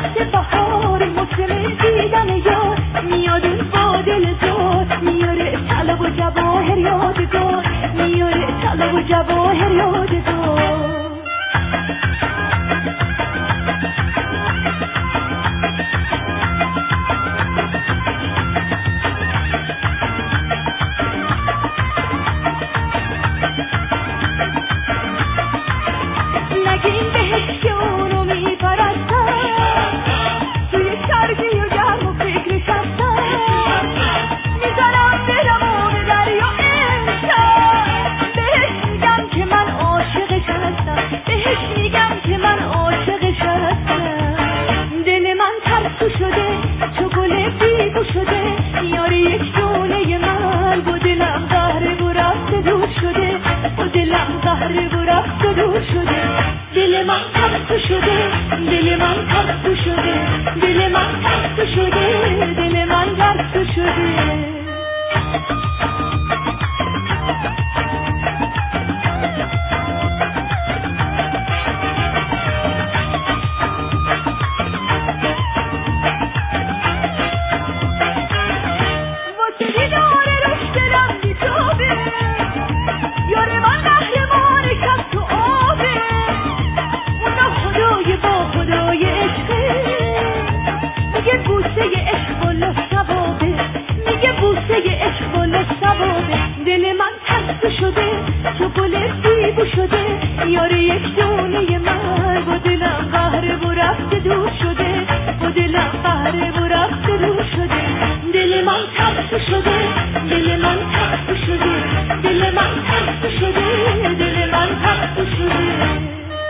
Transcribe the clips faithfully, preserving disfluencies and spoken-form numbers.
وقت بهار موسم دیدن یار میاد اون با دل زار میاره طلا و جواهر یادگار میاره طلا و جواهر یادگار نگین بهش که اونو میپرستم توی سردی و گرم و فکرش هستم میزنم برم و به دریا امشب بهش میگم که من عاشقش هستم بهش میگم که من عاشقش هستم دل من ترسو شده چو گل بیگو شده یاری یک دونه من با دلم قهره و رفت دور شده با دلم قهره و رفت دور شده دل من ترسو شده دل من ترسو شده دل من ترسو شده دل من ترسو شده یاری یک دونه من با دلم قهره و رفت دور شده با دلم قهره و رفت دور شده دل من ترسو شده دل من ترسو شده دل من ترسو شده دل من ترسو شده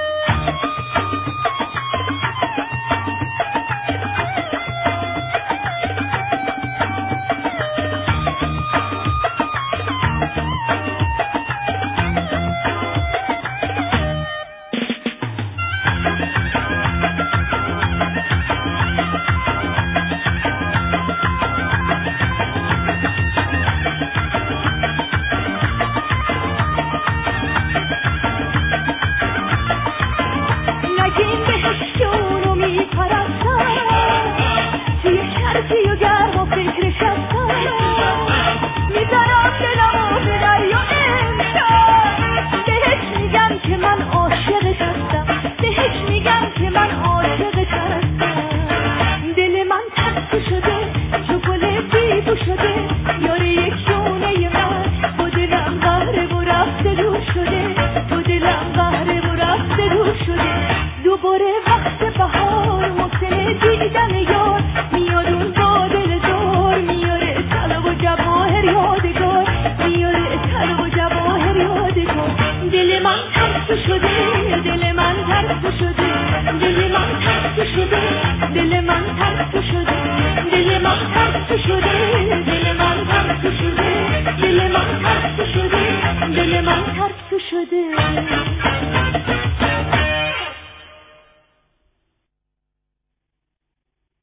دوباره وقت بهار موسم دیدن یار میاد اون با دل زار میاره طلا و جواهر یادگار میاره طلا و جواهر یادگار دل من ترسو شده دل من ترسو شده دل من ترسو شده دل من ترسو شده دل من ترسو شده دل من ترسو شده دل من ترسو شده دل من ترسو شده